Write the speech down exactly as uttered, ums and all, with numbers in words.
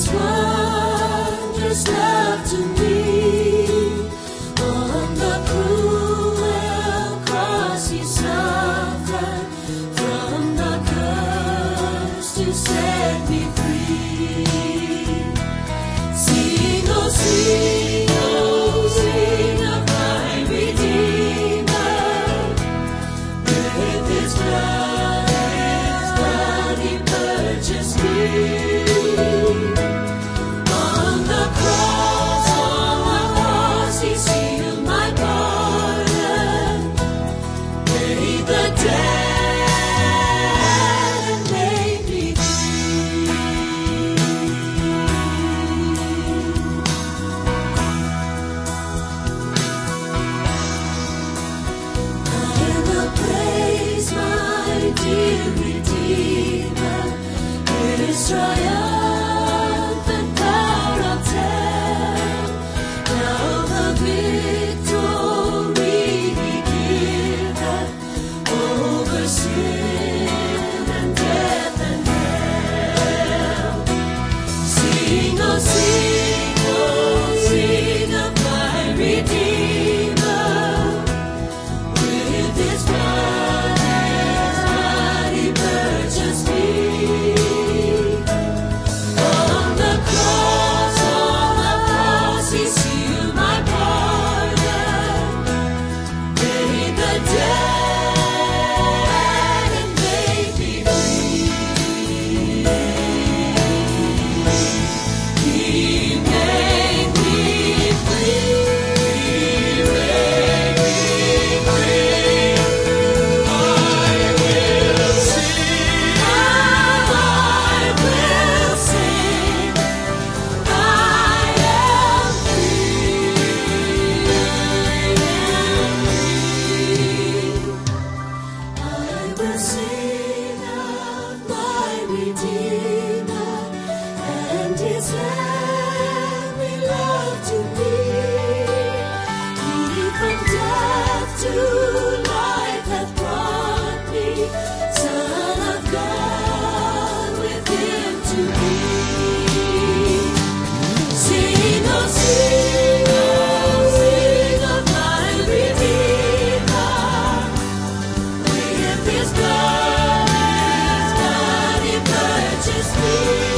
wondrous love to me. On the cruel cross he suffered, from the curse to set me free. Sing, oh sing, oh sing of my Redeemer. With his blood, his blood he purchased me. Dear Redeemer, His triumphant power I'll tell. Now the victory He giveth over sin and death and hell. Sing, oh sing, oh sing of my Redeemer. With His blood just me. On the cross, on the cross, He sealed my pardon, paid the debt and made me free. He made me free, made me free. I will sing. I will sing, I am free, I will sing of my Redeemer and His heavenly love to me. He from death to life hath brought me, Son of God, with Him to be. Sing, oh sing, oh sing of my Redeemer. With His blood, His blood He purchased me.